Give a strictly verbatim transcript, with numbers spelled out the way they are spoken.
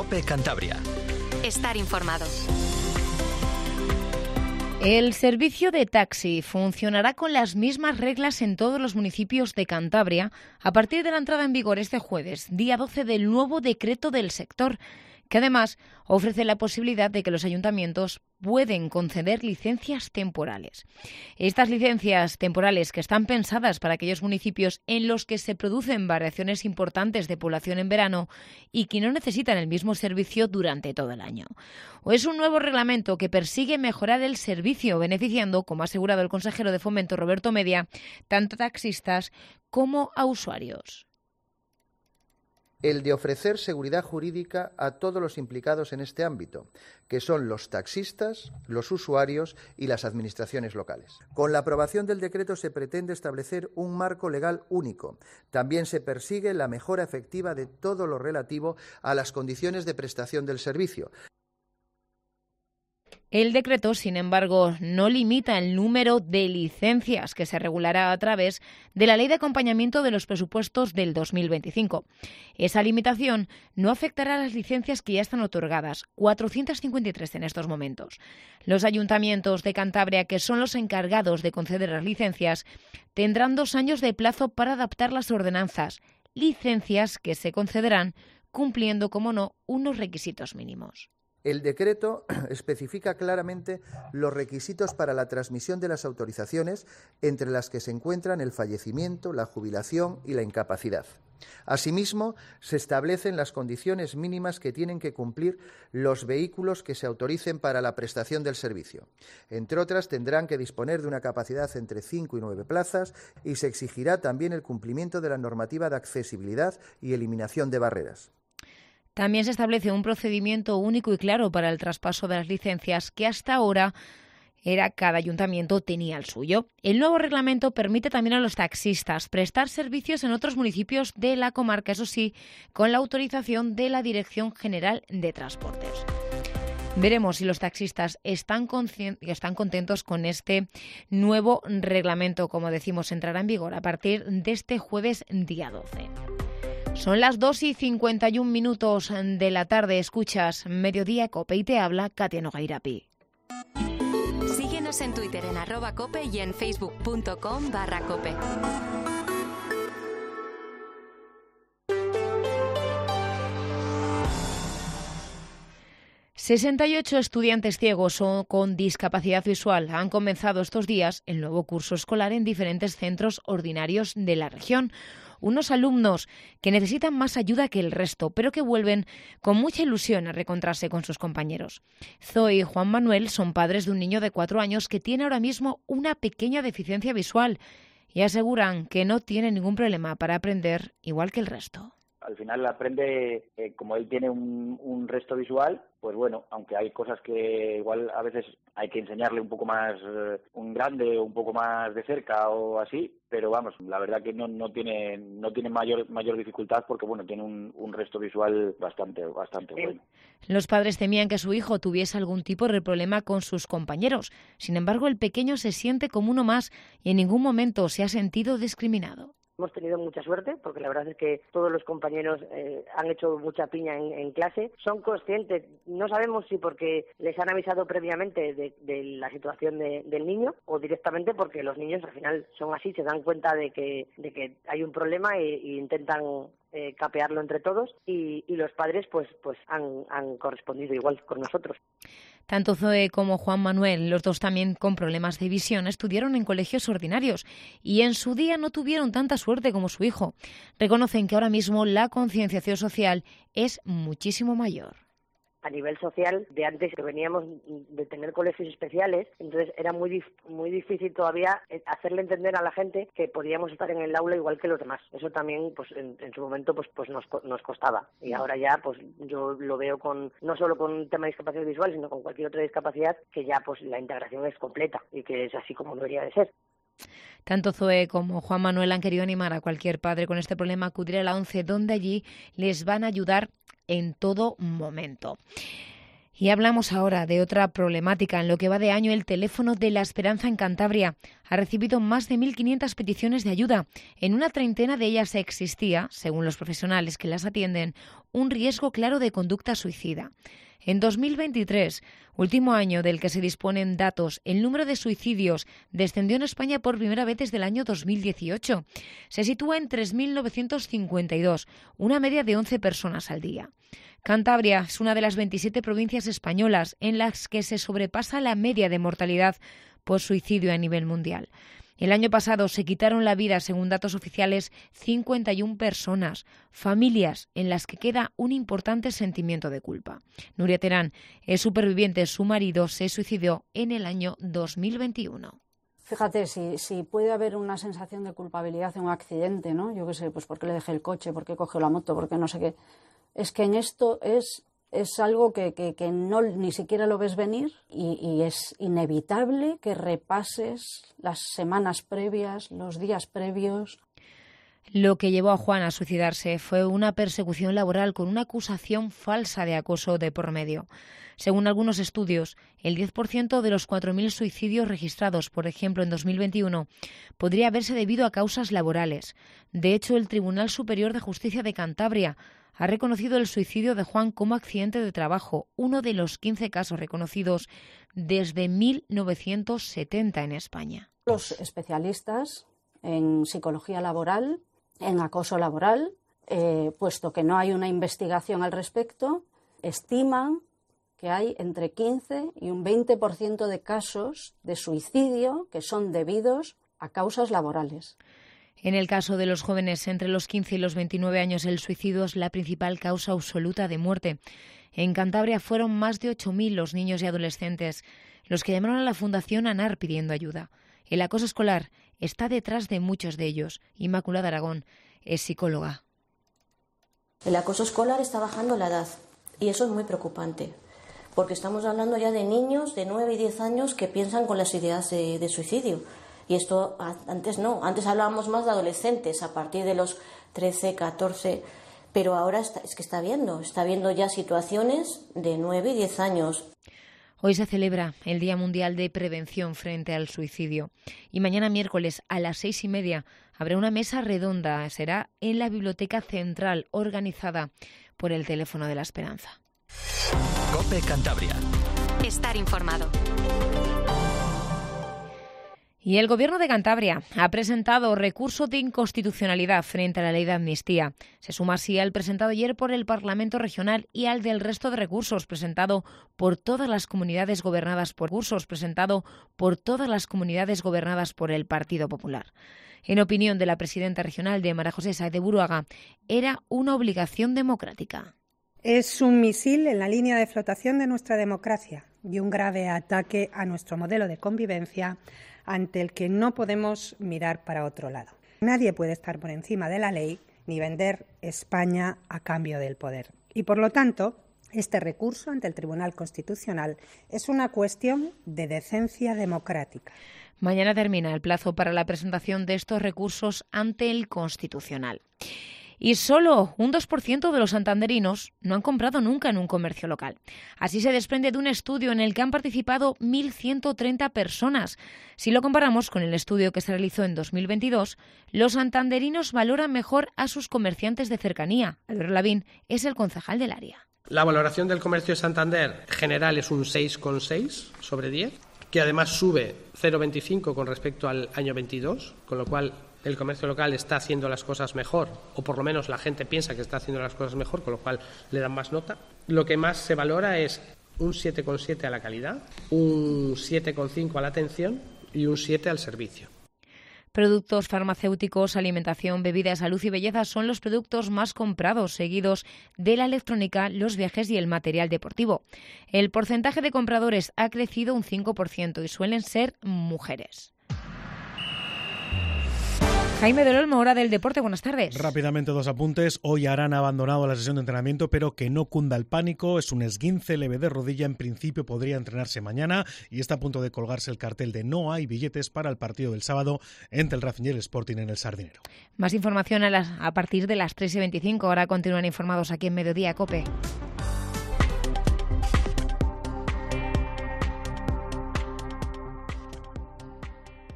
COPE Cantabria. Estar informado. El servicio de taxi funcionará con las mismas reglas en todos los municipios de Cantabria a partir de la entrada en vigor este jueves, día doce, del nuevo decreto del sector, que además ofrece la posibilidad de que los ayuntamientos pueden conceder licencias temporales. Estas licencias temporales, que están pensadas para aquellos municipios en los que se producen variaciones importantes de población en verano y que no necesitan el mismo servicio durante todo el año. O es un nuevo reglamento que persigue mejorar el servicio, beneficiando, como ha asegurado el consejero de Fomento Roberto Media, tanto a taxistas como a usuarios. El de ofrecer seguridad jurídica a todos los implicados en este ámbito, que son los taxistas, los usuarios y las administraciones locales. Con la aprobación del decreto se pretende establecer un marco legal único. También se persigue la mejora efectiva de todo lo relativo a las condiciones de prestación del servicio. El decreto, sin embargo, no limita el número de licencias que se regulará a través de la Ley de Acompañamiento de los Presupuestos del dos mil veinticinco. Esa limitación no afectará a las licencias que ya están otorgadas, cuatrocientas cincuenta y tres en estos momentos. Los ayuntamientos de Cantabria, que son los encargados de conceder las licencias, tendrán dos años de plazo para adaptar las ordenanzas, licencias que se concederán cumpliendo, como no, unos requisitos mínimos. El decreto especifica claramente los requisitos para la transmisión de las autorizaciones, entre las que se encuentran el fallecimiento, la jubilación y la incapacidad. Asimismo, se establecen las condiciones mínimas que tienen que cumplir los vehículos que se autoricen para la prestación del servicio. Entre otras, tendrán que disponer de una capacidad entre cinco y nueve plazas y se exigirá también el cumplimiento de la normativa de accesibilidad y eliminación de barreras. También se establece un procedimiento único y claro para el traspaso de las licencias, que hasta ahora era cada ayuntamiento tenía el suyo. El nuevo reglamento permite también a los taxistas prestar servicios en otros municipios de la comarca, eso sí, con la autorización de la Dirección General de Transportes. Veremos si los taxistas están, están contentos con este nuevo reglamento. Como decimos, entrará en vigor a partir de este jueves día doce. Son las dos y cincuenta y un minutos de la tarde. Escuchas Mediodía Cope y te habla Katia Nogairapi. Síguenos en Twitter en arroba cope y en facebook.com barra cope. sesenta y ocho estudiantes ciegos o con discapacidad visual han comenzado estos días el nuevo curso escolar en diferentes centros ordinarios de la región. Unos alumnos que necesitan más ayuda que el resto, pero que vuelven con mucha ilusión a reencontrarse con sus compañeros. Zoe y Juan Manuel son padres de un niño de cuatro años que tiene ahora mismo una pequeña deficiencia visual y aseguran que no tiene ningún problema para aprender igual que el resto. Al final aprende, eh, como él tiene un, un resto visual, pues bueno, aunque hay cosas que igual a veces hay que enseñarle un poco más, eh, un grande o un poco más de cerca o así, pero vamos, la verdad que no, no tiene no tiene mayor mayor dificultad porque bueno, tiene un, un resto visual bastante bastante bueno. Los padres temían que su hijo tuviese algún tipo de problema con sus compañeros. Sin embargo, el pequeño se siente como uno más y en ningún momento se ha sentido discriminado. Hemos tenido mucha suerte porque la verdad es que todos los compañeros eh, han hecho mucha piña en, en clase. Son conscientes, no sabemos si porque les han avisado previamente de, de la situación de, del niño o directamente porque los niños al final son así, se dan cuenta de que, de que hay un problema e, e intentan eh, capearlo entre todos y, y los padres pues, pues han, han correspondido igual con nosotros. Tanto Zoe como Juan Manuel, los dos también con problemas de visión, estudiaron en colegios ordinarios y en su día no tuvieron tanta suerte como su hijo. Reconocen que ahora mismo la concienciación social es muchísimo mayor. A nivel social, de antes que veníamos de tener colegios especiales, entonces era muy dif- muy difícil todavía hacerle entender a la gente que podíamos estar en el aula igual que los demás. Eso también, pues en, en su momento, pues pues nos nos costaba. Y ahora ya, pues yo lo veo con no solo con un tema de discapacidad visual, sino con cualquier otra discapacidad, que ya pues la integración es completa y que es así como debería de ser. Tanto Zoe como Juan Manuel han querido animar a cualquier padre con este problema a acudir a la ONCE, donde allí les van a ayudar en todo momento. Y hablamos ahora de otra problemática. En lo que va de año, el teléfono de la Esperanza en Cantabria ha recibido más de mil quinientas peticiones de ayuda. En una treintena de ellas existía, según los profesionales que las atienden, un riesgo claro de conducta suicida. En dos mil veintitrés, último año del que se disponen datos, el número de suicidios descendió en España por primera vez desde el año dos mil dieciocho. Se sitúa en tres mil novecientos cincuenta y dos, una media de once personas al día. Cantabria es una de las veintisiete provincias españolas en las que se sobrepasa la media de mortalidad por suicidio a nivel mundial. El año pasado se quitaron la vida, según datos oficiales, cincuenta y una personas, familias en las que queda un importante sentimiento de culpa. Nuria Terán es superviviente, su marido se suicidó en el año dos mil veintiuno. Fíjate, si, si puede haber una sensación de culpabilidad en un accidente, ¿no? Yo qué sé, pues ¿por qué le dejé el coche? ¿Por qué cogió la moto? ¿Por qué no sé qué? Es que en esto es... Es algo que, que, que no ni siquiera lo ves venir y, y es inevitable que repases las semanas previas, los días previos. Lo que llevó a Juan a suicidarse fue una persecución laboral con una acusación falsa de acoso de por medio. Según algunos estudios, el diez por ciento de los cuatro mil suicidios registrados, por ejemplo, en dos mil veintiuno, podría haberse debido a causas laborales. De hecho, el Tribunal Superior de Justicia de Cantabria ha reconocido el suicidio de Juan como accidente de trabajo, uno de los quince casos reconocidos desde mil novecientos setenta en España. Los especialistas en psicología laboral, en acoso laboral, eh, puesto que no hay una investigación al respecto, estiman que hay entre quince y un veinte por ciento de casos de suicidio que son debidos a causas laborales. En el caso de los jóvenes entre los quince y los veintinueve años, el suicidio es la principal causa absoluta de muerte. En Cantabria fueron más de ocho mil los niños y adolescentes los que llamaron a la Fundación ANAR pidiendo ayuda. El acoso escolar está detrás de muchos de ellos. Inmaculada Aragón es psicóloga. El acoso escolar está bajando la edad y eso es muy preocupante, porque estamos hablando ya de niños de nueve y diez años que piensan con las ideas de, de suicidio. Y esto antes no, antes hablábamos más de adolescentes a partir de los trece, catorce, pero ahora está, es que está viendo, está viendo ya situaciones de nueve y diez años. Hoy se celebra el Día Mundial de Prevención frente al Suicidio y mañana miércoles a las seis y media habrá una mesa redonda, será en la Biblioteca Central, organizada por el Teléfono de la Esperanza. COPE Cantabria. Estar informado. Y el Gobierno de Cantabria ha presentado recurso de inconstitucionalidad frente a la ley de amnistía. Se suma así al presentado ayer por el Parlamento Regional y al del resto de recursos presentado por todas las comunidades gobernadas por recursos presentado por todas las comunidades gobernadas por el Partido Popular. En opinión de la presidenta regional de María José Sáez de Buruaga, era una obligación democrática. Es un misil en la línea de flotación de nuestra democracia y un grave ataque a nuestro modelo de convivencia ante el que no podemos mirar para otro lado. Nadie puede estar por encima de la ley ni vender España a cambio del poder. Y por lo tanto, este recurso ante el Tribunal Constitucional es una cuestión de decencia democrática. Mañana termina el plazo para la presentación de estos recursos ante el Constitucional. Y solo un dos por ciento de los santanderinos no han comprado nunca en un comercio local. Así se desprende de un estudio en el que han participado mil ciento treinta personas. Si lo comparamos con el estudio que se realizó en dos mil veintidós, los santanderinos valoran mejor a sus comerciantes de cercanía. Álvaro Lavín es el concejal del área. La valoración del comercio de Santander general es un seis coma seis sobre diez, que además sube cero coma veinticinco con respecto al año veintidós, con lo cual el comercio local está haciendo las cosas mejor, o por lo menos la gente piensa que está haciendo las cosas mejor, con lo cual le dan más nota. Lo que más se valora es un siete coma siete a la calidad, un siete coma cinco a la atención y un siete al servicio. Productos farmacéuticos, alimentación, bebidas, salud y belleza son los productos más comprados, seguidos de la electrónica, los viajes y el material deportivo. El porcentaje de compradores ha crecido un cinco por ciento y suelen ser mujeres. Jaime del Olmo, hora del deporte, buenas tardes. Rápidamente dos apuntes. Hoy han abandonado la sesión de entrenamiento, pero que no cunda el pánico. Es un esguince leve de rodilla, en principio podría entrenarse mañana y está a punto de colgarse el cartel de no hay billetes para el partido del sábado entre el Racing y el Sporting en el Sardinero. Más información a, las, a partir de las tres y veinticinco. Ahora continúan informados aquí en Mediodía COPE.